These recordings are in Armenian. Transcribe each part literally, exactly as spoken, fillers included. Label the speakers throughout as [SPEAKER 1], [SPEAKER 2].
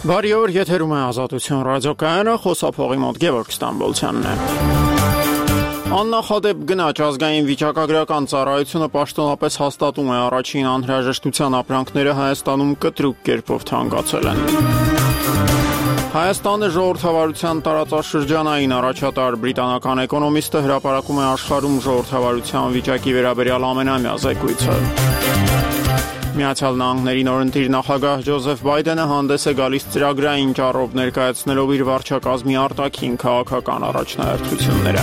[SPEAKER 1] Բարի օր, եթերում է Ազատություն ռադիոկայանը, խոսափողի մոտ Գևորգ Ստամբոլցյանն է։ Աննախադեպ գնաճ ազգային վիճակագրական ծառայությունը պաշտոնապես հաստատում է առաջին անհրաժեշտության ապրանքները Հայաստանում կտրուկ կերպով թանկացել են։ Հայաստանը ժողովրդավարության տարածաշրջանային առաջատար բրիտանական էկոնոմիստը հրապարակում է աշխարհում ժողովրդավարության վիճակի վերաբերյալ ամենամյա զեկույցը։ Միացյալ Նահանգների նորընտիր նախագահ Ջոզեֆ Բայդենը հանդես է գալիս ծրագրային ճառով ներկայացնելով իր վարչակազմի արտաքին քաղաքական առաջնահերթությունները։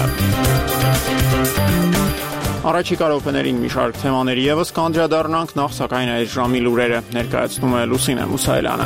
[SPEAKER 1] Առաջիկա րոպեներին մի շարք թեմաների ևս կանդրադառնանք, նախ սակայն այս ժամի լուրերը ներկայացնում է Լուսինե Մուսայելյանը։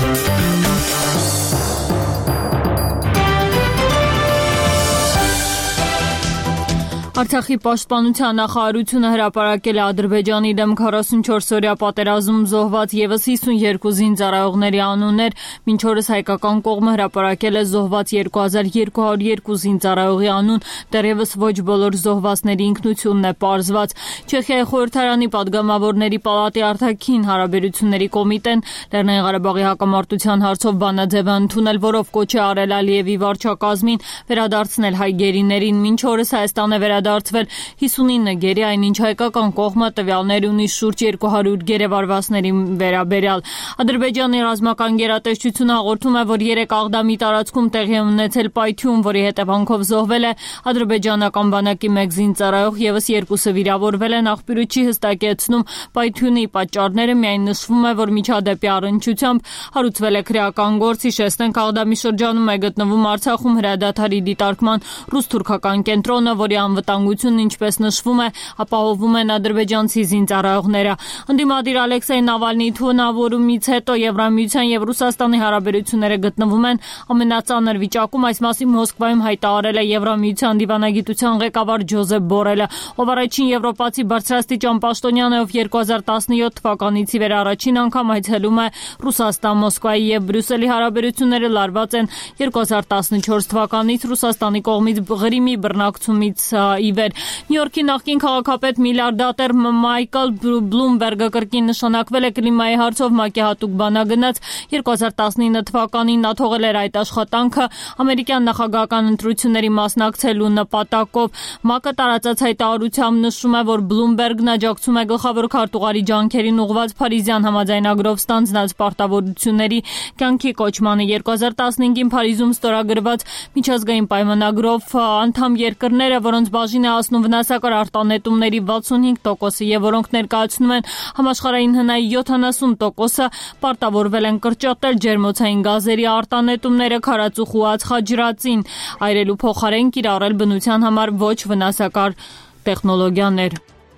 [SPEAKER 2] Արցախի պաշտպանության նախարարությունը հրապարակել է Ադրբեջանի դեմ քառասունչորսօրյա պատերազմ զոհված ևս հիսունյոթ զինծառայողների անուններ, մինչ օրս հայկական կողմը հրապարակել է զոհված երկու հազար երկու հարյուր երկու զինծառայողի անուն, դեռևս ոչ բոլոր զոհվածների ինքնությունն է պարզված։ Չեխիայի խորհրդարանի падգամավորների պալատի արտաքին հարաբերությունների կոմիտեն Լեռնային Ղարաբաղի հակամարտության հարցով բանաձև է ընդունել, որով կոչ է արել Ալիևի վարչակազմին վերադարձնել հայ գերիներին, մինչ օրս Հայաստանը վերադարձվել հիսունինը գերի, այնինչ հայկական կողմը տվյալներ ունի շուրջ երկու հարյուր գերեվարվածների վերաբերյալ։ Ադրբեջանի ռազմական գերատեսչությունը հաղորդում է, որ երեք Աղդամի տարածքում տեղի է ունեցել պայթյուն, որի հետևանքով զոհվել է ադրբեջանական բանակի մեկ զինծառայող, ևս երկուսը վիրավորվել են։ Աղբյուրը չի հստակեցնում պայթյունի պատճառները, միայն նշվում է, որ միջադեպի առնչությամբ հարուցվել է քրեական գործ։ Հիշեցնենք, Աղդամի շրջանում է գտնվում Արցախում հրադադարի դիտարկման ռուս-թուրքական կենտրոնը, որի անվտանգությունն, ինչպես նշվում է, ապահովում են ադրբեջանցի զինծառայողները։ Ընդդիմադիր Ալեքսեյ Նավալնիի թունավորումից հետո Եվրամիության եւ Ռուսաստանի հարաբերությունները գտնվում են ամենածանր վիճակում։ Այս մասին Մոսկվայում հայտարարել է Եվրամիության դիվանագիտության ղեկավար Ջոզեփ Բորելը, ով առաջին եվրոպացի բարձրաստիճան պաշտոնյան է, ով երկու հազար տասնյոթ թվականից ի վեր առաջին անգամ այցելում է Ռուսաստան։ Մոսկվայի եւ Բրյուսելի հարաբերությունները լարված են երկու հազար տասնչորս թվականից Ռուսաստանի կողմից Ղրիմի բռնակցումից ի վեր։ Նյու Յորքի նախկին քաղաքապետ միլիարդատեր Մայքլ Բլումբերգը կրկին նշանակվել է կլիմայի հարցով ՄԱԿ-ի հատուկ բանագնաց։ երկու հազար տասնինը թվականին նա թողել էր այդ աշխատանքը ամերիկյան նախագահական ընտրությունների մասնակցելու նպատակով։ ՄԱԿ-ը տարածած հայտարարությամբ նշում է, որ Բլումբերգն աջակցում է գլխավոր քարտուղարի ջանքերին ուղղված Փարիզյան համաձայնագրով ստանձնած պարտավորությունների կյանքի կոչմանը։ երկու հազար տասնհինգին Փարիզում ստորագրված միջազգային պայմանագրով անդամ երկրները, որոնց բաժին է հասնում վնասակար արտանետումների վաթսունհինգ տոկոսը եւ որոնք ներկայացնում են համաշխարհային հնայի յոթանասուն տոկոսը, պարտավորվել են կրճատել ջերմոցային գազերի արտանետումները քարածուխ ու ածխաջրածին, այրելու փոխարեն կիրառել բնության համար ոչ վնասակար տեխնոլոգիաներ։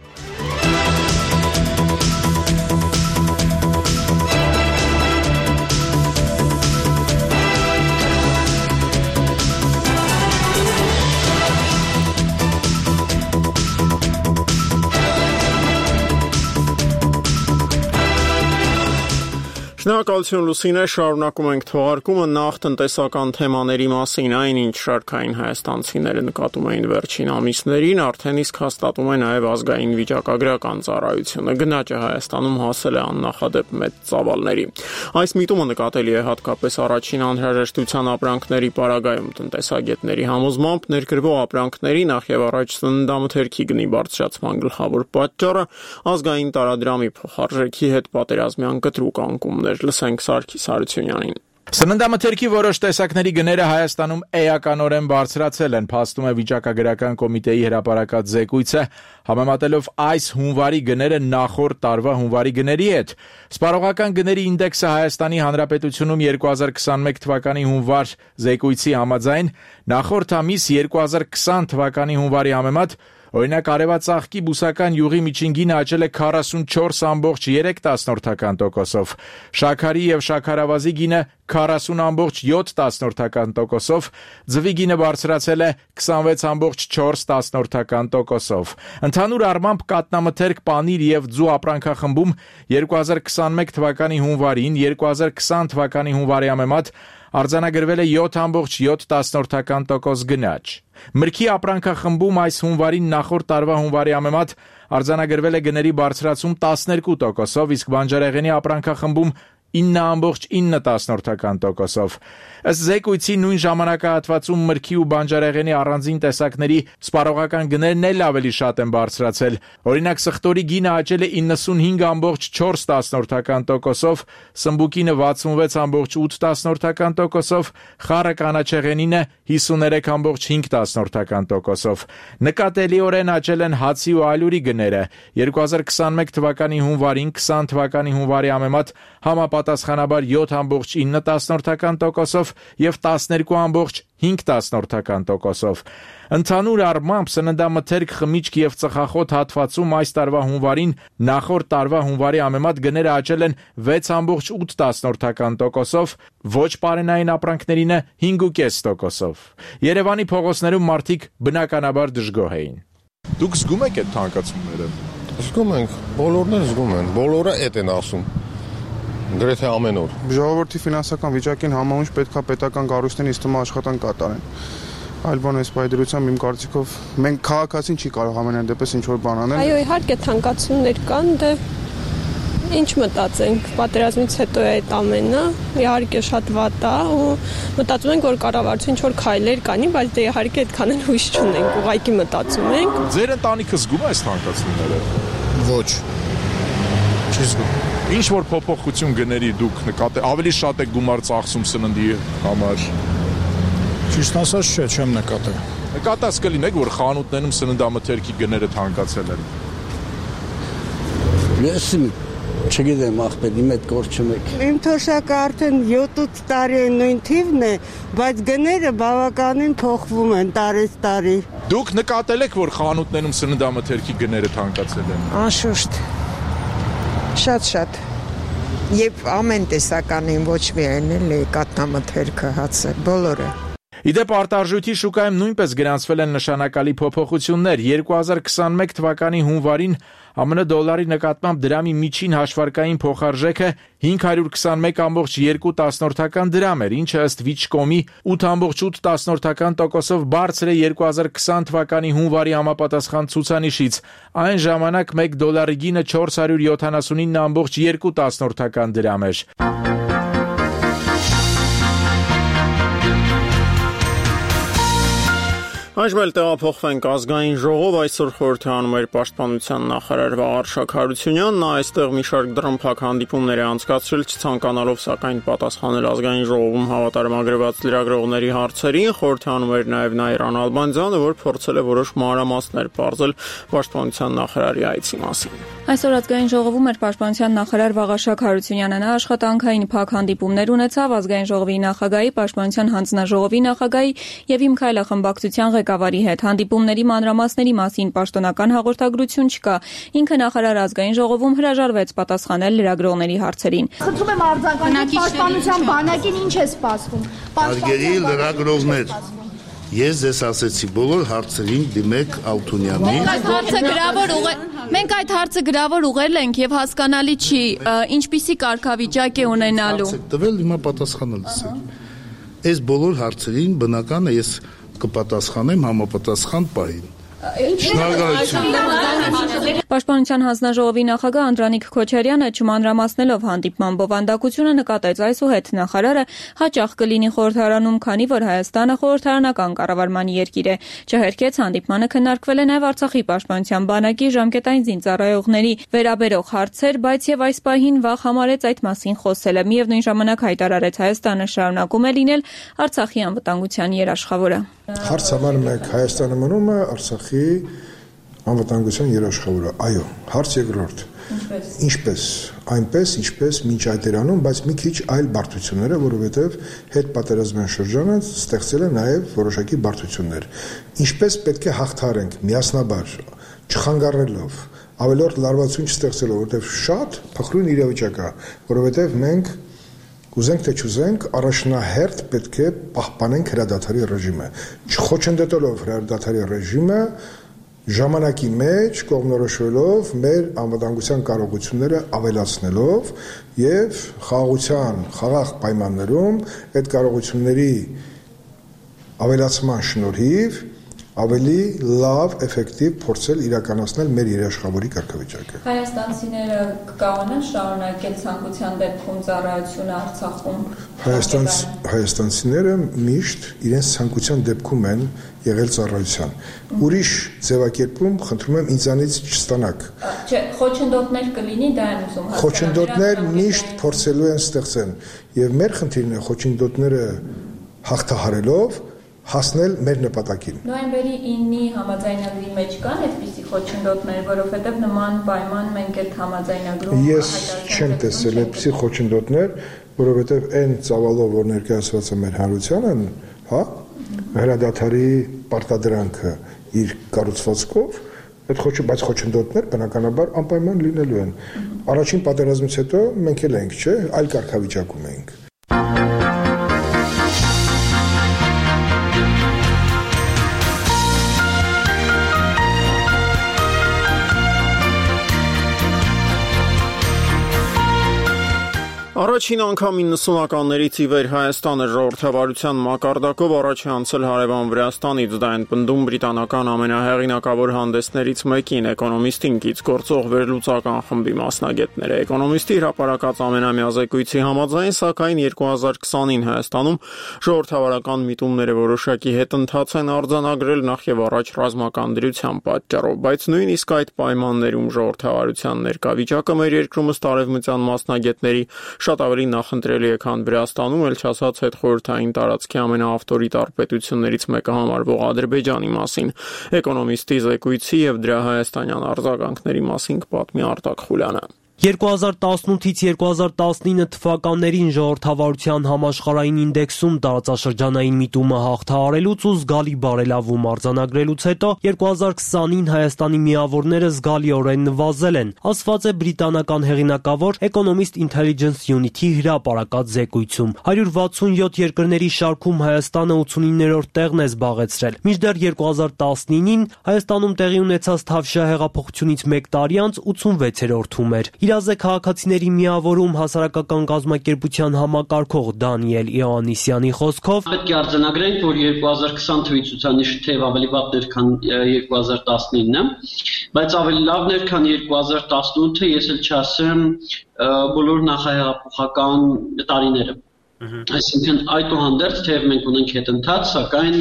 [SPEAKER 1] Շնորհակալություն Լուսինե, շարունակում ենք թողարկումը նախ տնտեսական թեմաների մասին, այնինչ շարքային հայաստանցիները նկատում էին վերջին ամիսներին, արդեն իսկ հաստատում է նաև ազգային վիճակագրական ծառայությունը։ Գնաճը Հայաստանում հասել է աննախադեպ մեծ ծավալների։ Այս միտումը նկատելի է հատկապես առաջին անհրաժեշտության ապրանքների պարագայում։ Տնտեսագետների համոզմամբ ներկրվող ապրանքների նախ եւ առաջ սննդամթերքի գնի բարձրացման գլխավոր պատճառը ազգային տարադրամի փոխարժեքի հետ պատերազմյան կտրուկ անկումներ։ Լսենք Սարգիս Հարությունյանին։
[SPEAKER 3] Սննդամթերքի որոշ տեսակների գները Հայաստանում էականորեն բարձրացել են, փաստում է վիճակագրական կոմիտեի հրապարակած զեկույցը, համեմատելով այս հունվարի գները նախորդ տարվա հունվարի գների հետ։ Սպառողական գների ինդեքսը Հայաստանի Հանրապետությունում երկու հազար քսանմեկ թվականի հունվար զեկույցի համաձայն նախորդ ամիս երկու հազար քսան թվականի հունվարի համեմատ օրինակ արևածաղկի բուսական յուղի միջին գինը աճել է քառասունչորս ամբողջ երեք տոկոսով, շաքարի եւ շաքարավազի գինը քառասուն ամբողջ յոթ տոկոսով, ձվի գինը բարձրացել է քսանվեց ամբողջ չորս տոկոսով։ Ընդհանուր առմամբ կատնամթերք, պանիր եւ ձու ապրանքախմբում երկու հազար քսանմեկ թվականի հունվարին երկու հազար քսան թվականի հունվարի համեմատ արձանագրվել է յոթ ամբողջ յոթ տոկոս գնաճ։ Մրգի ապրանքախմբում այս հունվարին նախորդ տարվա հունվարի համեմատ արձանագրվել է գների բարձրացում տասներկու տոկոսով, իսկ բանջարեղենի ապրանքախմբում ինը ամբողջ ինը տասնորդական Ըստ զեկույցի նույն ժամանակահատվածում մրգի ու բանջարեղենի առանձին տեսակների սպառողական գներն էլ ավելի շատ են բարձրացել։ Օրինակ սխտորի գինը աճել է իննսունհինգ ամբողջ չորս տասնորդական սմբուկինը վաթսունվեց ամբողջ ութ տասնորդական խառը կանաչեղենինը հիսուներեք ամբողջ հինգ տասնորդական Նկատելիորեն աճել են հացի ու ալյուրի գները։ երկու հազար քսանմեկ թվականի հունվարին քսան թվականի հունվարի համեմատ համապատասխանաբար յոթ ամբողջ ինը տասնորդական և տասներկու ամբողջ հինգ տասնորդական Ընդհանուր առմամբ սննդամթերք, խմիչք և ծխախոտ հատվածում այս տարվա հունվարին նախորդ տարվա հունվարի համեմատ գները աճել են վեց ամբողջ ութ տասնորդական ոչ պարենային ապրանքներինը հինգ ու կես տոկոսով։ Երևանի փողոցներում մարդիկ բնականաբար դժգոհ էին։
[SPEAKER 4] Դուք զգում եք այդ թանկացումները։
[SPEAKER 5] Զգում ենք, բոլորն էլ զգում են, բոլորը էդ են ասում։ Գրեթե ամեն օր։
[SPEAKER 6] Ժողովրդի ֆինանսական վիճակին համահունչ պետք է պետական կառույցներն ինձ թվում է աշխատանք կատարեն։ Այլ բան այս պայդրությամբ իմ կարծիքով մենք քաղաքացին չի կարող ամենայն դեպս ինչ որ բան անել։
[SPEAKER 7] Այո, իհարկե թանկացումներ կան, դե ինչ մտածենք, պատերազմից հետո է այդ ամենը, իհարկե շատ վատ է ու մտածում ենք, որ կառավարությունը ինչ որ քայլեր կանի, բայց դե իհարկե այդքան էլ հույս չունենք, ուղղակի մտածում ենք։
[SPEAKER 4] Ձեր ընտանիքը զգում է այս թանկացումները։
[SPEAKER 5] Ոչ։ Չի զգում։
[SPEAKER 4] Ինչ որ փոփոխություն գների դուք նկատել, ավելի շատ եք գումար ծախսում սննդի համար։
[SPEAKER 8] Ճիշտ ասած չէ, չեմ նկատել։
[SPEAKER 4] Նկատած կլինեք, որ խանութներում սննդամթերքի գները թանկացել են։
[SPEAKER 8] Ես չգիտեմ, աղբեր, իմ այդ գործ չմեք։
[SPEAKER 9] Իմ թոշակը արդեն յոթ տարի է նույն թիվն է, բայց գները բավականին փոխվում են տարեց տարի։
[SPEAKER 4] Դուք նկատել եք, որ խանութներում սննդամթերքի գները թանկացել են։
[SPEAKER 10] Անշուշտ։ Շատ-շատ։ Եվ ամեն տեսականին ոչ միայն էլ կաթնամթերքը հացը, բոլորը։
[SPEAKER 3] Իդեպ արտարժույթի շուկայում նույնպես գրանցվել են նշանակալի փոփոխություններ։ երկու հազար քսանմեկ թվականի հունվարին ԱՄՆ դոլարի նկատմամբ դրամի միջին հաշվարկային փոխարժեքը հինգ հարյուր քսանմեկ ամբողջ երկու տասնորդական դրամ էր, ինչը ըստ Վիչկոմի ութ ամբողջ ութ տասնորդական տոկոսով բարձր է երկու հազար քսան թվականի հունվարի համապատասխան ցուցանիշից։ Այն ժամանակ մեկ դոլարի գինը չորս հարյուր յոթանասունինը ամբողջ երկու տասնորդական դրամ էր։
[SPEAKER 1] Այժմ էլ տեղափոխվենք ազգային ժողով, այսօր խորհրդանում էր պաշտպանության նախարար Վաղարշակ Հարությունյանն, նա այստեղ մի շարք դռնփակ հանդիպումներ է անցկացրել, չցանկանալով սակայն պատասխանել ազգային ժողովում հավատարմագրված լրագրողների հարցերին, խորհրդանում էր նաև Նաիրա Նալբանդյանը, որ փորձել է որոշ մանրամասներ պարզել պաշտպանության նախարարի այցի մասին։
[SPEAKER 11] Այսօր ազգային ժողովում էր պաշտպանության նախարար Վաղարշակ Հարությունյանը, նա աշխատանքային փակ հանդիպումներ ունեցավ ազգային ժողովի նախագահի, պաշտպանության հանձնաժողովի նախագահի եւ Իմ Քայլը խմբակցության ղեկավարի հետ։ Հանդիպումների մանրամասների մասին պաշտոնական հաղորդագրություն չկա։ Ինքը նախարար ազգային ժողովում հրաժարվեց պատասխանել լրագրողների հարցերին։
[SPEAKER 12] Խնդրում եմ արձագանքել պաշտպանության բանակին ինչ է սպասվում։
[SPEAKER 8] Հարգելի լրագրողներ, ես ձեզ ասեցի բոլոր հարցերին դիմեք Ալթունյանին։
[SPEAKER 11] Մենք այդ հարցը գրավոր ուղղել ենք եւ հասկանալի չի, ինչպիսի կարգավիճակ է ունենալու։
[SPEAKER 8] Տվել հիմա պատասխանելիս է։ Այս բոլոր հարցերին բնական է ես կպատասխանեմ համապատասխան պահին։
[SPEAKER 11] Պաշտպանության հանձնաժողովի նախագահ Անդրանիկ Քոչարյանը չմանրամասնելով հանդիպման բովանդակությունը նկատեց այսուհետ նախարարը հաճախ կլինի խորհրդարանում, քանի որ Հայաստանը խորհրդարանական կառավարման երկիր է։ Չհերքեց հանդիպմանը քննարկվել է նաև Արցախի պաշտպանության բանակի ժամկետային զինծառայողների վերաբերող հարցեր, բայց եւ այս պահին վաղ համարեց այդ մասին խոսելը։ Միևնույն ժամանակ հայտարարեց Հայաստանը շարունակում է լինել Արցախի անվտանգության երաշխավորը։
[SPEAKER 13] Հարց համար մեկ Հայաստանը մնում է Արցախի անվտանգության երաշխավորը։ Այո, հարց երկրորդ։ Ինչպես, այնպես, ինչպես մինչ այդ էր անում, բայց մի քիչ այլ բարդությունները, որովհետև հետ պատերազմյան շրջանը ստեղծել է նաև որոշակի բարդություններ։ Ինչպես պետք է հաղթարենք միասնաբար, չխանգարելով, ավելորդ լարվածություն չստեղծելով, որովհետև շատ փխրուն իրավիճակ է, որովհետև մենք Ուզենք թե չուզենք, առաջնահերթ պետք է պահպանենք հրադադարի ռեժիմը։ Չխոչընդոտելով հրադադարի ռեժիմը, ժամանակի մեջ կողմնորոշվելով մեր անվտանգության կարողությունները ավելացնելով եւ խաղաղության խաղաղ պայմաններում այդ կարողությունների ավելացման շնորհիվ ավելի լավ, էֆեկտիվ փորձել իրականացնել մեր երաշխավորի կարգավիճակը։
[SPEAKER 11] Հայաստանցիները կկարողանան շարունակել ցանկության դեպքում ծառայությունը Արցախում։
[SPEAKER 13] Հայաստան հայաստանցիները միշտ իրենց ցանկության դեպքում են եղել ծառայության։ Ուրիշ ձևակերպում խնդրում եմ ինձանից չստանաք։
[SPEAKER 11] Չէ, խոչընդոտներ կլինի, դա եմ ուզում հասկանալ։
[SPEAKER 13] Խոչընդոտներ միշտ փորձելու են ստեղծեն, եւ մեր խնդիրն է խոչընդոտները հաղթահարելով հասնել մեր նպատակին։
[SPEAKER 11] Նոյեմբերի ինի համաձայնագրի մեջ կան այդպիսի խոչընդոտներ, որովհետև նման պայման մենք այդ համաձայնագրում
[SPEAKER 13] Ես չեմ տեսել այդպիսի խոչընդոտներ, որովհետև այն ծավալով, որ ներկայացված է մեր հանրությանն, հա, հրադադարի պարտադրանքը իր կառուցվածքով, այդ խոչը, բայց խոչընդոտներ բնականաբար անպայման լինելու են։ Առաջին պատերազմից հետո մենք էլ ենք, չէ, այլ կարգավիճակում ենք։
[SPEAKER 1] Առաջին անգամ իննսունականներից ի վեր Հայաստանը ժողովրդավարության մակարդակով առաջ է անցել հարևան Վրաստանից, դա են պնդում բրիտանական ամենահեղինակավոր հանդեսներից մեկին, Էկոնոմիստին կից գործող վերլուծական խմբի մասնագետները։ Էկոնոմիստի հրապարակած ամենամյա զեկույցի համաձայն, սակայն երկու հազար քսանին Հայաստանում ժողովրդավարական միտումները որոշակի հետընթաց են արձանագրել նախ եւ առաջ ռազմական դրության պատճառով, բայց նույնիսկ այդ պայմաններում ժողովրդավարության ներկա վիճակը մեր երկրում ըստ արևմտյան մասնագետների շատ ավելի նախընտրելի է, քան Վրաստանում, էլ չասած հետխորհրդային տարածքի ամենաավտորիտար պետություններից մեկը համարվող Ադրբեջանի մասին։ Էկոնոմիստի զեկույցի եւ դրա հայաստանյան արձագանքների մասին կպատմի Արտակ Խուլյանը։
[SPEAKER 14] երկու հազար տասնութից երկու հազար տասնինը թվականներին ժողովրդավարության համաշխարհային ինդեքսում տարածաշրջանային միտումը հաղթահարելուց ու զգալի բարելավում արձանագրելուց հետո երկու հազար քսանին Հայաստանի միավորները զգալիորեն նվազել են, ասված է բրիտանական հեղինակավոր Economist Intelligence Unit-ի հրապարակած զեկույցում։ հարյուր վաթսունյոթ երկրների շարքում Հայաստանը ութսունիններորդ տեղն է զբաղեցրել։ Մինչդեռ երկու հազար տասնինին Հայաստանում տեղի ունեցած Թավշյա հեղափոխությունից մեկ տարի անց ութսունվեցերորդում էր։ Իրազ է քաղաքացիների միավորում հասարակական կազմակերպության համակարգող Դանիել Իոաննիսյանի խոսքով
[SPEAKER 15] պետք է արձանագրենք, որ երկու հազար քսան թվի ցուցանիշը թեև ավելի վատն էր, քան երկու հազար տասնինը, բայց ավելի լավն էր, քան երկու հազար տասնութը, ես էլ չասեմ բոլոր նախահեղափոխական տարիները։ Այսինքն այդուհանդերձ թեև մենք ունենք հետընթաց, սակայն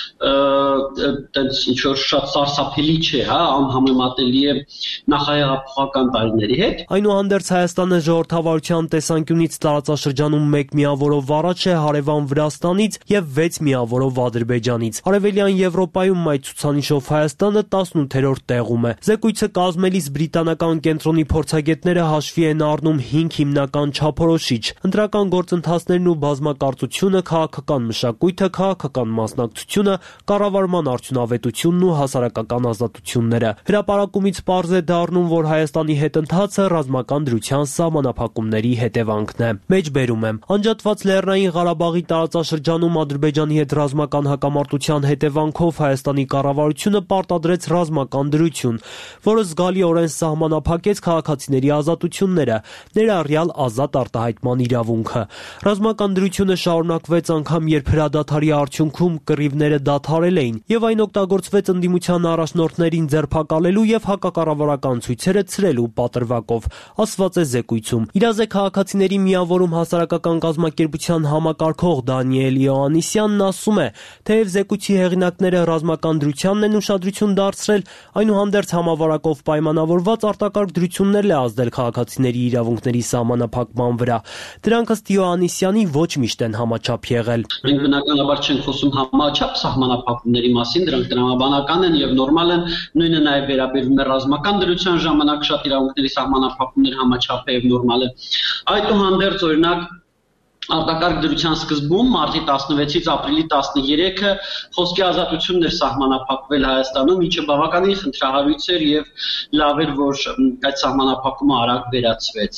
[SPEAKER 15] տենց ինչ որ շատ սարսափելի չէ, հա, անհամեմատելի է նախահեղափոխական տարիների հետ։
[SPEAKER 14] Այնուհանդերձ Հայաստանը ժողովրդավարության տեսանկյունից տարածաշրջանում մեկ միավորով առաջ է հարևան Վրաստանից եւ վեց միավորով Ադրբեջանից։ Արևելյան Եվրոպայում այդ ցուցանիշով Հայաստանը տասնութերորդ տեղում է։ Զեկույցը կազմելիս բրիտանական կենտրոնի փորձագետները հաշվի են առնում հինգ հիմնական չափորոշիչ՝ ընտրական գործընթացներն ու բազմակարծությունը, քաղաքական մշակույթը, քաղաքական մասնակցությունը, կառավարման արդյունավետությունն ու հասարակական ազատությունները։ Հրապարակումից պարզ է դառնում, որ Հայաստանի հետընթացը ռազմական դրության սահմանափակումների հետևանքն է։ Մեջբերում եմ, անջատված Լեռնային Ղարաբաղի տարածաշրջանում Ադրբեջանի հետ ռազմական հակամարտության հետևանքով Հայաստանի կառավարությունը պարտադրեց ռազմական դրություն, որը զգալիորեն սահմանափակեց քաղաքացիների ազատությունները, ներառյալ ազատ արտահայտման իրավունքը։ Ռազմական դրությունը շարունակվեց անգամ, երբ հրադադարի արդյունքում կռիվները դադարել էին, եւ այն օգտագործվեց ընդդիմության առաջնորդներին ձերբակալելու եւ հակակառավարական ցույցերը ցրելու պատրվակով, ասված է զեկույցում։ Իրազ է քաղաքացիների միավորում հասարակական կազմակերպության համակարգող Դանիել Իոաննիսյանն ասում է, թեև զեկույցի հեղինակները ռազմական դրությանն են ուշադրություն դարձրել, այնուհանդերձ համավարակով պայմանավորված արտակարգ դրություններ է ազդել քաղաքացիների իրավունքների սահմանափակման վրա։ Դրանք ըստ Իոաննիսյանի ոչ միշտ են համաչափ եղել։
[SPEAKER 15] Մենք բնականաբար չենք խոսում համաչափ սահմանափակումների մասին, դրանք տրամաբանական են եւ նորմալ են, նույնը նաեւ վերաբերվում է ռազմական դրության ժամանակ շատ իրավունքների սահմանափակումներ համաչափ է եւ նորմալ է։ Այդուհանդերձ, օրինակ, արտակարգ դրության սկզբում մարտի տասնվեցից ապրիլի տասներեքը խոսքի ազատությունն էր սահմանափակվել Հայաստանում, ինչը բավականին խնդրահարույց էր եւ լավ էր, որ այդ սահմանափակումը արագ վերացվեց։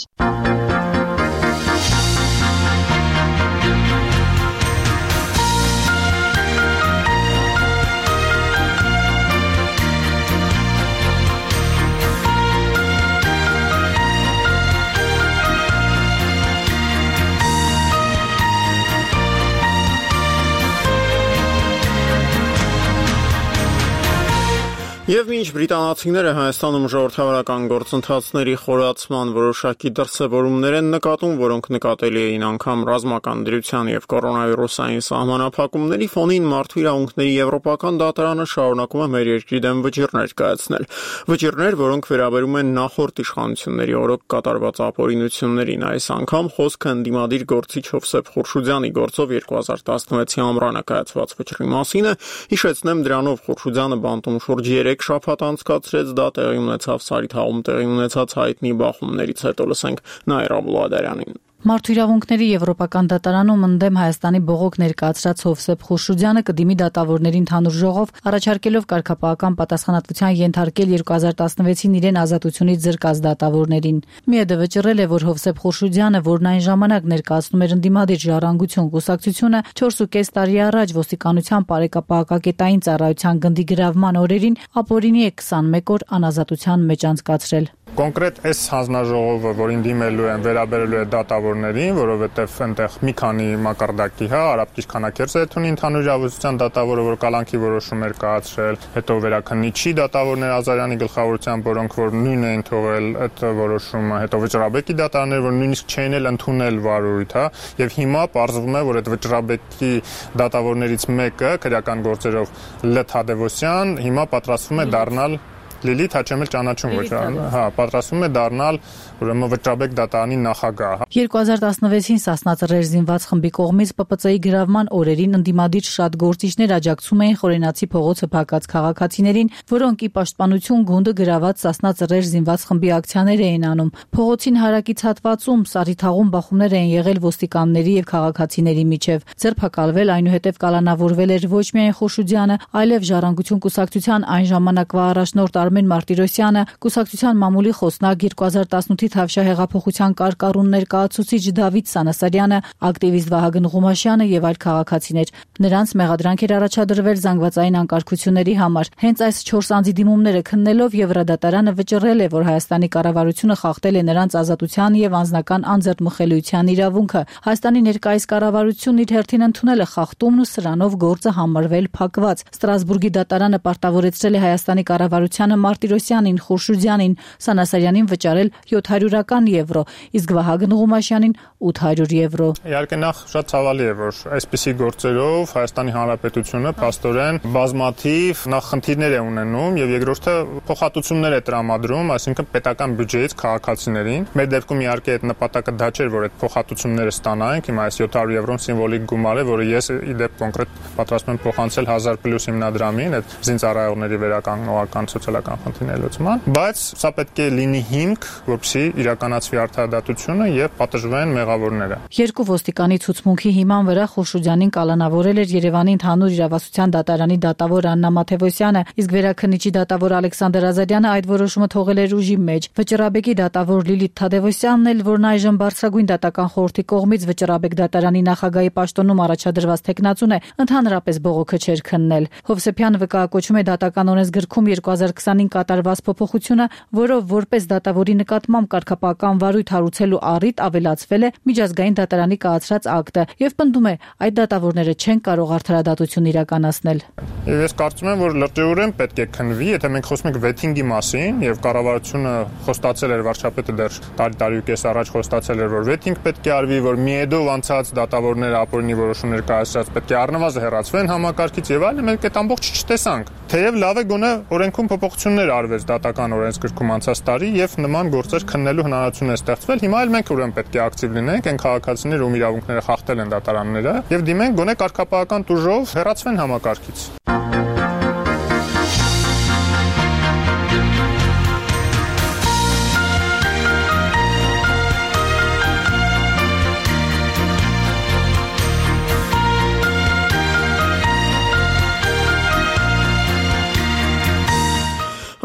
[SPEAKER 1] Եվ մինչ բրիտանացիները Հայաստանում ժողովրդավարական գործընթացների խորացման որոշակի դրսևորումներ են նկատում, որոնք նկատելի էին անգամ ռազմական դրության եւ կորոնավիրուսային սահմանափակումների ֆոնին, մարդու իրավունքների եվրոպական դատարանը շարունակում է մեր երկրի դեմ վճիռներ կայացնել։ Վճիռներ, որոնք վերաբերում են նախորդ իշխանությունների օրոք կատարված ապօրինություններին։ Այս անգամ խոսքը ընդդիմադիր գործիչ Հովսեփ Խուրշուդյանի գործով երկու հազար տասնվեցի ամռանը կայացված վճռի մասին է։ Հիշեցնեմ, դրանով Խուրշուդյանը բանտում շուրջ երեք շաբաթ անցկացրեց, դա տեղի ունեցավ Սարիթաղում տեղի ունեցած հայտնի բախումներից հետո։ Լսենք Նաիրա Բուլադարյանին։
[SPEAKER 16] Մարդու իրավունքների եվրոպական դատարանում ընդդեմ Հայաստանի բողոք ներկայացրած Հովսեփ Խուրշուդյանը կդիմի դատավորների ընդհանուր ժողով, առաջարկելով կարգապահական պատասխանատվության ենթարկել երկու հազար տասնվեցին իրեն ազատությունից զրկած դատավորներին։ ՄԻԵԴ-ը վճռել է, որ Հովսեփ Խուրշուդյանը, որն այն ժամանակ ներկայացնում էր ընդդիմադիր Ժառանգություն կուսակցությունը, չորս ու կես տարի առաջ ոստիկանության բարեկապահակակետային ծառայության գնդի գրավման օրերին ապօրինի է քսանմեկ օր անազատության մեջ անցկացրել։
[SPEAKER 17] Կոնկրետ այս հանձնաժողովը, որին դիմելու են, վերաբերելու է դատավորներին, որովհետև այնտեղ մի քանի մակարդակի, հա, Արաբ Կիշքանաքերս Էթունի ընդհանուր իրավասության դատավորը, որ կալանքի որոշում էր կայացրել, հետո վերաքննիչի դատավորներ Ազարյանի գլխավորությամբ, որոնք որ նույնն էին թողել այդ որոշումը, հետո Վճռաբեկի դատարաններ, որ նույնիսկ չէին էլ ընդունել վարույթ, հա, եւ հիմա պարզվում է, որ այդ Վճռաբեկի դատավորներից մեկը քրեական գործերով Լ Թադևոսյան հիմա պատրաստվում է դառնալ Լիլիթ Հաչեմել ճանաչում ոչ, հա, պատրաստվում է դառնալ ուրեմն Վճռաբեկ դատարանի նախագահ։
[SPEAKER 16] երկու հազար տասնվեցին Սասնա ծռեր զինված խմբի կողմից Պ Պ Ծ-ի գրավման օրերին ընդդիմադիր շատ գործիչներ աջակցում էին Խորենացի փողոցը փակած քաղաքացիներին, որոնք ի պաշտպանություն գունդը գրաված Սասնա ծռեր զինված խմբի ակցիաներ էին անում։ Փողոցին հարակից հատվածում Սարիթաղում բախումներ էին եղել ոստիկանների եւ քաղաքացիների միջև։ Ձերբակալվել, այնուհետև կալանավորվել էր ոչ միայն Խուրշուդյանը, այլև Ժառանգություն կուսակցության այն ժամանակվա առաջնորդ Արմեն Մարտիրոսյանը, կուսակցության մամուլի խոսնակ երկու հազար տասնութի Թավշյա հեղափոխության կարկառուն ներկայացուցիչ Դավիթ Սանասարյանը, ակտիվիստ Վահագն Ղումաշյանը եւ այլ քաղաքացիներ։ Նրանց մեղադրանք էր առաջադրվել զանգվածային անկարգությունների համար։ Հենց այս չորս անձի դիմումները քննելով Եվրադատարանը վճռել է, որ Հայաստանի կառավարությունը խախտել է նրանց ազատության եւ անձնական անձեռնմխելիության իրավունքը։ Հայաստանի ներկայիս կառավարությունն իր հերթին ընդունել է խախտումն ու սրանով գործը համարվել փակված։ Ստրասբուրգի դատարանը պարտավորեցրել է Հայաստանի կառավարությանը Մարտիրոսյանին, Խուրշուդյանին, Սանասարյանին վճարել յոթ հարյուրական եվրո, իսկ Վահագն Ղումաշյանին ութ հարյուր եվրո։
[SPEAKER 17] Իհարկե նախ շատ ցավալի է, որ այսպիսի գործերով Հայաստանի Հանրապետությունը փաստորեն բազմաթիվ նախ խնդիրներ է ունենում եւ երկրորդը փոխհատուցումներ է տրամադրում, այսինքն պետական բյուջեից քաղաքացիներին։ Մեր դեպքում իհարկե այդ նպատակը դա չէր, որ այդ փոխհատուցումները ստանանք, հիմա այս յոթ հարյուր եվրոն սիմվոլիկ գումար է, որը ես ի դեպ կոնկրետ պատրաստում եմ փոխանցել հազար պլյուս հիմնադրամին, այդ զինծառայողների վերականգնողական սոցիալական խնդիրների լուծման, բայց սա պետք է լինի հիմք, որպեսզի իրականացվի արդարադատությունը եւ պատժվեն մեղավորները։
[SPEAKER 16] Երկու ոստիկանի ցուցմունքի հիման վրա Խուրշուդյանին կալանավորել էր Երևանի ընդհանուր իրավասության դատարանի դատավոր Աննա Մաթևոսյանը, իսկ վերաքննիչի դատավոր Ալեքսանդր Ազարյանը այդ որոշումը թողել էր ուժի մեջ։ Վճռաբեկի դատավոր Լիլիթ Թադևոսյանն էլ, որն այժմ բարձրագույն դատական խորհրդի կողմից Վճռաբեկ դատարանի նախագահի պաշտոնում առաջադրված տեխնացուն է, ընդհանրապես բողոքը չէր քննել։ Հովսեփյանը վկայակոչում է դատական օրենսգրքում երկու հազար քսանին կատարված փոփոխությունը, որով որպես դատավորի նկատմամբ կարգապահական վարույթ հարուցելու առիթ ավելացվել է միջազգային դատարանի կայացրած ակտը եւ պնդում է, այդ դատավորները չեն կարող արդարադատություն իրականացնել։
[SPEAKER 17] Եվ ես կարծում եմ, որ լրջորեն պետք է քննվի, եթե մենք խոսում ենք վեթինգի մասին եւ կառավարությունը խոստացել էր, վարչապետը դեռ տարի-տարի ու կես առաջ խոստացել էր, որ վեթինգ պետք է արվի, որ ՄԻԵԴ-ով անցած դատավորները ապօրինի որոշումներ կայացրած պետք է առնվազն հեռացվեն համակարգից եւ այլն, մենք այդ ամբողջը չտեսանք։ Թեև լավ է գոնե օրենքում փոփոխություններ արվեց դատական օրենսգրքում անցած տարի եւ նման գործեր քննելու հնարավորություն է ստեղծվել։ Հիմա էլ մենք ուրեմն պետք է ակտիվ լինենք, այն քաղաքացիները, ում իրավունքները խախտել են դատարանները, եւ դիմենք գոնե կարգապահական տուժով հեռացվեն համակարգից։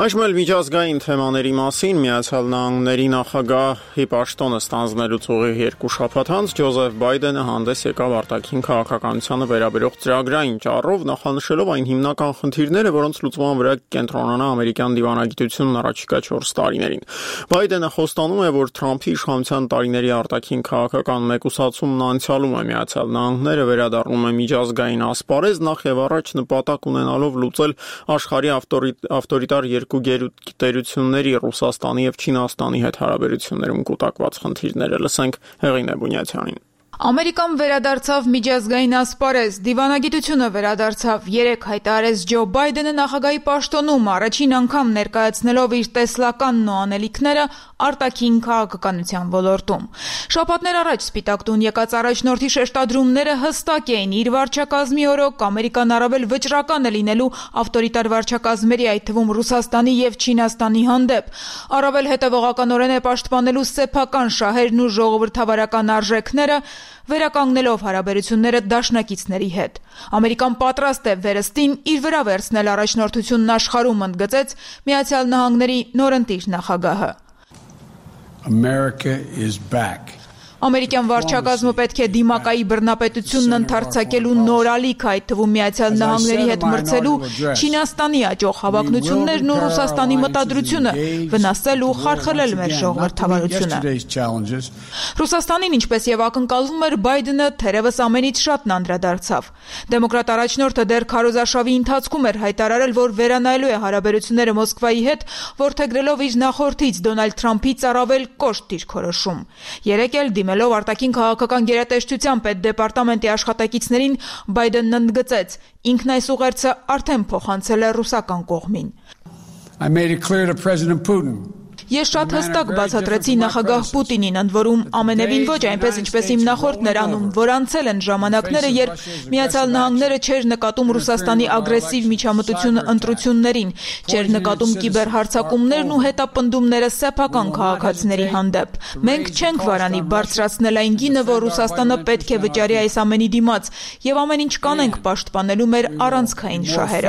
[SPEAKER 1] Այժմ էլ միջազգային թեմաների մասին Միացյալ Նահանգների նախագահի պաշտոնը ստանձնելուց ուղիղ երկու շաբաթ անց Ջոզեֆ Բայդենը հանդես եկավ արտաքին քաղաքականությանը վերաբերող ծրագրային ճառով, նախանշելով այն հիմնական խնդիրները, որոնց լուծման վրա կենտրոնանա ամերիկյան դիվանագիտությունն առաջիկա չորս տարիներին։ Բայդենը խոստանում է, որ Թրամփի իշխանության տարիների արտաքին քաղաքական մեկուսացումն անցյալում է, Միացյալ Նահանգները վերադառնում է միջազգային ասպարեզ, նախ եւ առաջ նպատակ ունենալով լուծել աշխարհի ավտորիտար երկու գերտերությունների Ռուսաստանի եւ Չինաստանի հետ հարաբերություններում կուտակված խնդիրները։ Լսենք Հեղինե Բունյացյանին։
[SPEAKER 18] Ամերիկան վերադարձավ միջազգային ասպարեզ, դիվանագիտությունը վերադարձավ, երեք հայտարարեց Ջո Բայդենը նախագահի պաշտոնում, առաջին անգամ ներկայացնելով իր տեսլականն ու անելիքները արտաքին քաղաքականության ոլորտում։ Շաբաթներ առաջ Սպիտակ տուն եկած առաջնորդի շեշտադրումները հստակ էին, իր վարչակազմի օրոք Ամերիկան առավել վճռական է լինելու ավտորիտար վարչակազմերի, այդ թվում Ռուսաստանի եւ Չինաստանի հանդեպ, առավել հետևողականորեն է պաշտպանելու սեփական շահերն ու ժողովրդավարական արժեքները, վերականգնելով հարաբերությունները դաշնակիցների հետ։ Ամերիկան պատրաստ է վերստին իր վրա վերցնել առաջնորդությունն աշխարհում, ընդգծեց Միացյալ Նահանգների նորընտիր նախագահը։
[SPEAKER 19] America is back.
[SPEAKER 18] Ամերիկյան վարչակազմը պետք է դիմակայի բռնապետությունն ընդարձակելու նոր ալիք, այդ թվում Միացյալ Նահանգների հետ մրցելու Չինաստանի աճող հավակնություններն ու Ռուսաստանի մտադրությունը, վնասել ու խարխլել մեր ժողովրդավարությունը։ Ռուսաստանին, ինչպես եւ ակնկալվում էր, Բայդենը թերևս ամենից շատն անդրադարձավ։ Դեմոկրատ առաջնորդը դեռ քարոզարշավի ընթացքում էր հայտարարել, որ վերանայելու է հարաբերությունները Մոսկվայի հետ, որդեգրելով իր նախորդից Դոնալդ Թրամփից առավել կոշտ դիրքորոշում։ Երեք էլ դիմելով արտաքին քաղաքական գերատեսչության պետդեպարտամենտի աշխատակիցներին, Բայդենն ընդգծեց, ինքն այս ուղերձը արդեն փոխանցել է ռուսական կողմին։
[SPEAKER 19] I made it clear to President Putin.
[SPEAKER 18] Ես շատ հստակ բացատրեցի նախագահ Պուտինին, ընդ որում ամենևին ոչ այնպես, ինչպես իմ նախորդն էր անում, որ անցել են ժամանակները, երբ Միացյալ Նահանգները չէր նկատում Ռուսաստանի ագրեսիվ միջամտությունը ընտրություններին, չէր նկատում կիբերհարձակումներն ու հետապնդումները սեփական քաղաքացիների հանդեպ։ Մենք չենք վարանի բարձրացնել այն գինը, որ Ռուսաստանը պետք է վճարի այս ամենի դիմաց, եւ ամեն ինչ կանենք պաշտպանելու մեր առանցքային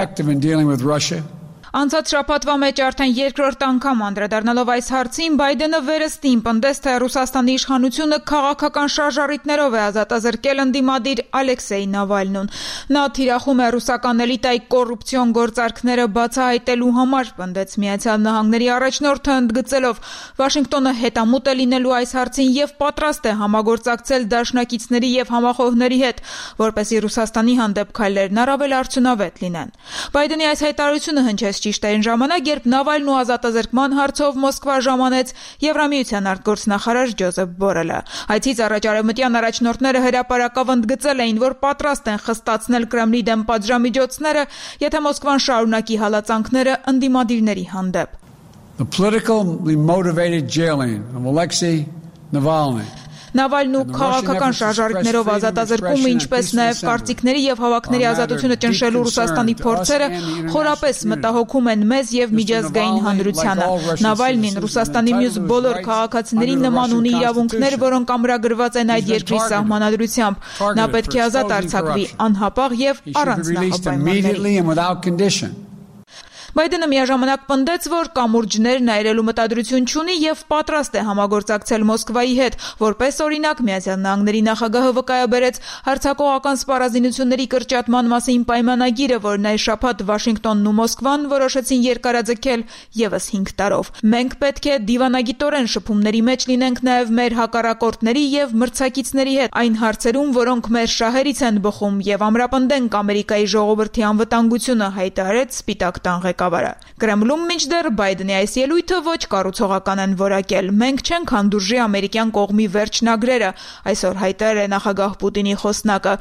[SPEAKER 18] շահերը։ Անցած շաբաթվա մեջ արդեն երկրորդ անգամ անդրադառնալով այս հարցին, Բայդենը վերստին պնդեց, թե Ռուսաստանի իշխանությունը քաղաքական շարժառիթներով է ազատազրկել ընդդիմադիր Ալեքսեյ Նավալնուն։ Նա թիրախում է ռուսական էլիտայի կոռուպցիոն գործարքները բացահայտելու համար, պնդեց Միացյալ Նահանգների առաջնորդը, ընդգծելով Վաշինգտոնը հետամուտ է լինելու այս հարցին եւ պատրաստ է համագործակցել դաշնակիցների եւ համախոհների հետ, որպեսզի Ռուսաստանի հանդեպ քայլերն առավել արդյունավետ լինեն։ Բայդենի այս հայտարարությունը հնչեց ճիշտ այն ժամանակ, երբ Նավալն ու ազատազրկման հարցով Մոսկվա ժամանեց Եվրամիության արտգործնախարար Ջոզեփ Բորելը։ Այցից առաջ արևմտյան առաջնորդները հրապարակավ ընդգծել էին, որ պատրաստ են խստացնել Կրեմլի դեմ պատժամիջոցները, եթե Մոսկվան շարունակի հալածանքները ընդդիմադիրների հանդեպ։
[SPEAKER 19] The politically motivated jailing of Alexei Navalny.
[SPEAKER 18] Նավալն ու քաղաքական շարժառիթներով ազատազրկումը, ինչպես նաև կարծիքների եւ հավաքների ազատությունը ճնշելու Ռուսաստանի փորձերը խորապես մտահոգում են մեզ եւ միջազգային հանրությանը։ Նավալնին Ռուսաստանի մյուս բոլոր քաղաքացիների նման ունի իրավունքներ, որոնք ամրագրված են այդ երկրի սահմանադրությամբ։ Նա պետք է ազատ արձակվի անհապաղ եւ առանց նախապայմանների։ Բայդենը միաժամանակ պնդեց, որ կամուրջներ այրելու մտադրություն չունի եւ պատրաստ է համագործակցել Մոսկվայի հետ, որպես օրինակ Միացյալ Նահանգների նախագահը վկայաբերեց հարձակողական սպառազինությունների կրճատման մասին պայմանագիրը, որն այս շաբաթ Վաշինգտոնն ու Մոսկվան որոշեցին երկարաձգել եւս հինգ տարով։ Մենք պետք է դիվանագիտորեն շփումների մեջ լինենք նաեւ մեր հակառակորդների եւ մրցակիցների հետ այն հարցերում, որոնք մեր շահերից են բխում, եւ ամրապնդենք Ամերիկայի ժողովրդի անվտանգությունը, հայտարարեց Սպիտակ տան Կրեմլում մինչդեռ Բայդենի այս ելույթը ոչ կառուցողական են որակել։ Մենք չենք հանդուրժի ամերիկյան կողմի վերջնագրերը, այսօր հայտարարել է նախագահ Պուտինի խոսնակը։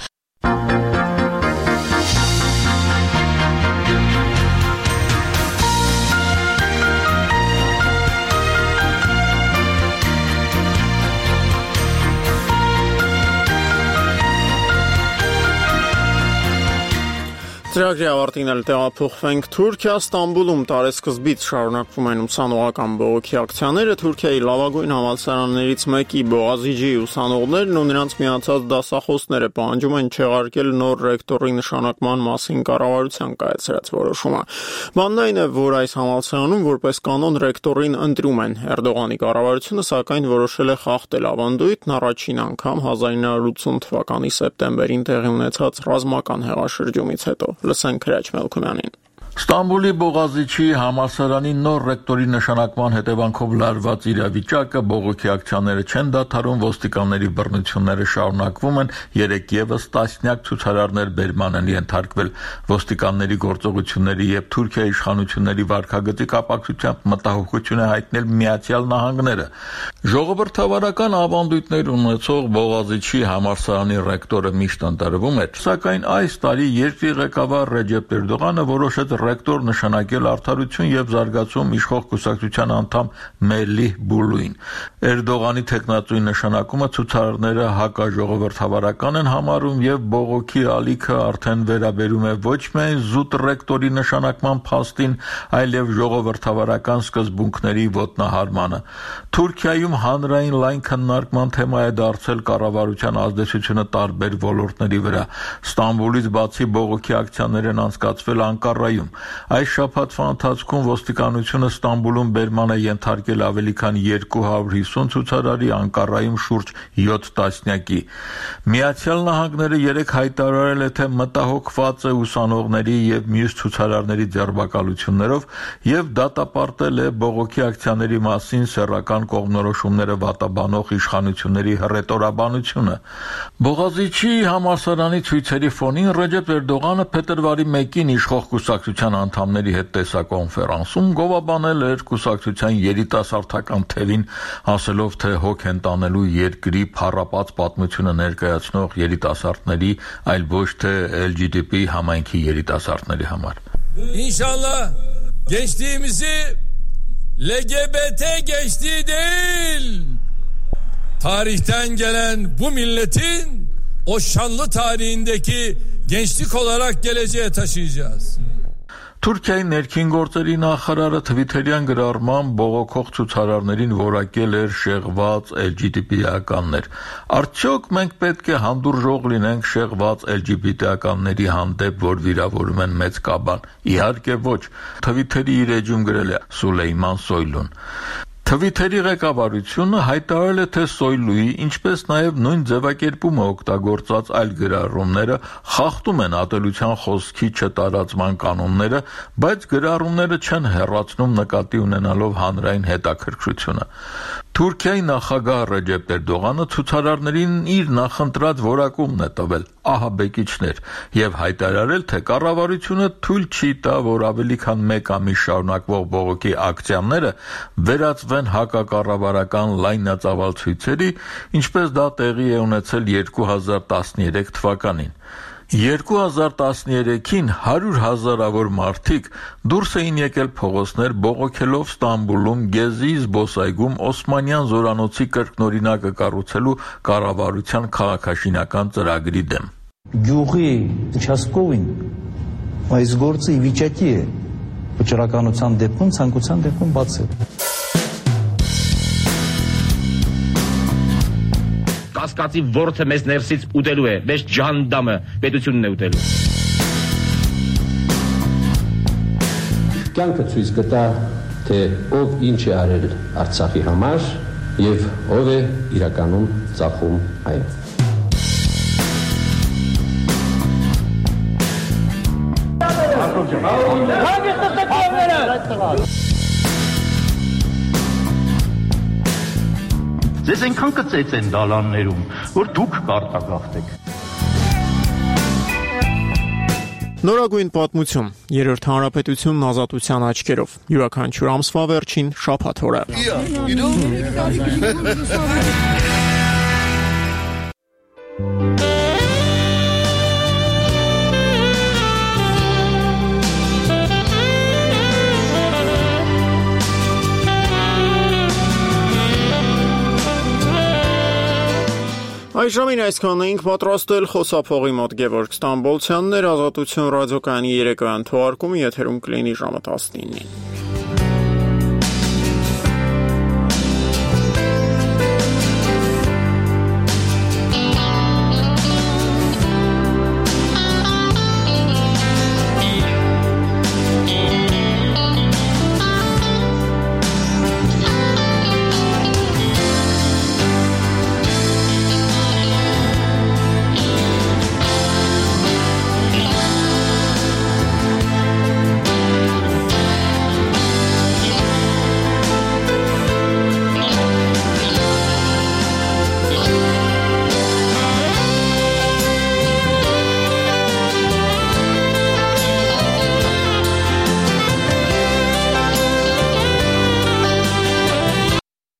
[SPEAKER 1] Ծրագրի ավարտին էլ տեղափոխվենք Թուրքիա, Ստամբուլում տարեսկզբից շարունակվում են ուսանողական բողոքի ակցիաները։ Թուրքիայի լավագույն համալսարաններից մեկի Բողազիջի ուսանողներն ու նրանց միացած դասախոսները պահանջում են չեղարկել նոր ռեկտորի նշանակման մասին կառավարության կայացրած որոշումը։ Բանն այն է, որ այս համալսարանում որպես կանոն ռեկտորին ընտրում են։ Էրդողանի կառավարությունը սակայն որոշել է խախտել ավանդույթն առաջին անգամ հազար ինը հարյուր ութսուն թվականի սեպտեմբերին տեղի ունեցած ռազմական հեղաշրջումից հետո։ Լսենք Հրաչ Մելքումյանին։
[SPEAKER 20] Ստամբուլի Բողազիջի համալսարանի նոր ռեկտորի նշանակման հետևանքով լարված իրավիճակը, բողոքի ակցիաները չեն դադարում, ոստիկանների բռնությունները շարունակվում են, երեկ ևս տասնյակ ցուցարարներ բերման են ենթարկվել։ Ոստիկանների գործողությունների եւ Թուրքիայի իշխանությունների վարքագծի կապակցությամբ մտահոգություն է հայտնել Միացյալ Նահանգները։ Ժողովրդավարական ավանդույթներ ունեցող Բողազիջի համալսարանի ռեկտորը միշտ ընտրվում էր, սակայն այս տարի երկրի ղեկավար Ռեջեփ Էրդողանը որոշեց ռեկտոր նշանակել Արդարություն եւ զարգացում իշխող կուսակցության անդամ Մելիհ Բուլուին։ Էրդողանի տեխնատուի նշանակումը ցուցարարները հակաժողովրդավարական են համարում եւ բողոքի ալիքը արդեն վերաբերում է ոչ միայն զուտ ռեկտորի նշանակման փաստին, այլև ժողովրդավարական սկզբունքների ոտնահարմանը։ Թուրքիայում հանրային լայն քննարկման թեմա է դարձել կառավարության ազդեցությունը տարբեր ոլորտների վրա։ Ստամբուլից բացի բողոքի ակցիաներ են անցկացվել Անկարայում։ Այս շաբաթվա ընթացքում ոստիկանությունը Ստամբուլում բերման է ենթարկել ավելի քան երկու հարյուր հիսուն ցուցարարի, Անկարայում շուրջ յոթ տասնյակի։ Միացյալ Նահանգները երեկ հայտարարել է, թե մտահոգված է ուսանողների եւ մյուս ցուցարարների ձերբակալություններով եւ դատապարտել է բողոքի ակցիաների մասին սեռական կողմնորոշումները վատաբանող իշխանությունների հռետորաբանությունը։ Բողազիջի համալսարանի ցույցերի ֆոնին Ռեջեփ Էրդողանը փետրվարի մեկին իշխող կուսակցության անդամների հետ տեսակոնֆերանսում գովաբանել էր կուսակցության երիտասարդական թևին, ասելով, թե հոգ են տանելու երկրի փառապած պատմությունը ներկայացնող երիտասարդների, այլ ոչ թե L G B T համայնքի երիտասարդների համար։
[SPEAKER 21] İnşallah gençliğimizi L G B T gençliği değil, tarihten gelen bu milletin o şanlı tarihindeki gençlik olarak geleceğe taşıyacağız.
[SPEAKER 20] Թուրքիայի ներքին գործերի նախարարը Թվիթերյան գրառման բողոքող ցուցարարներին որակել էր շեղված L G B T-ականներ։ Արդյոք մենք պետք է հանդուրժող լինենք շեղված L G B T-ականների հանդեպ, որ վիրավորում են մեծ կաբան։ Իհարկե ոչ։ Թվիթերի իր էջում գրել է Սուլեյման Սոյլուն։ Թվիթերի ղեկավարությունը հայտարարել է, թե Սոյլուի, ինչպես նաև նույն ձևակերպումը օգտագործած այլ գրառումները խախտում են ատելության խոսքի չտարածման կանոնները, բայց գրառումները չեն հեռացնում նկատի ունենալով հանրային հետաքրքրությունը։ Թուրքիայի նախագահ Ռեջեփ Էրդողանը ցուցարարներին իր նախընտրած որակումն է տվել՝ ահաբեկիչներ, եւ հայտարարել, թե կառավարությունը թույլ չի տա, որ ավելի քան մեկ ամիս շարունակվող բողոքի ակցիաները վերածվեն հակակառավարական լայնածավալ ցույցերի, ինչպես դա տեղի է ունեցել երկու հազար տասներեք թվականին։ երկու հազար տասներեքին հարյուր հազարավոր մարդիկ դուրս էին եկել փողոցներ բողոքելով Ստամբուլում Գեզի զբոսայգում Օսմանյան զորանոցի կրկնօրինակը կառուցելու կառավարության քաղաքաշինական ծրագրի դեմ։
[SPEAKER 22] Գյուղի участковին այս գործը ի վիճակի է վճռականության դեպքում ցանկության դեպքում բացել։
[SPEAKER 23] Կասկածի ворթը մեզ ներսից ուտելու է, մեզ ջանդամը պետությունն է ուտելու։
[SPEAKER 24] Կյանքը ցույց կտա, թե ով ինչ է արել Արցախի համար եւ ով է իրականում ծախում այն։
[SPEAKER 25] Ձեզ այնքան կծեց են դալաններում, որ դուք կարտագաղթեք։
[SPEAKER 1] Նորագույն պատմություն, երրորդ հանրապետությունն ազատության աչքերով, յուրաքանչյուր ամսվա վերջին շաբաթ օրը։ Այս ժամին այսքանն էինք պատրաստել խոսափողի մոտ Գևորգ Ստամբոլցյանն էր, Ազատություն ռադիոկայանի երեկոյան թողարկումը եթերում կլինի ժամը տասնինին։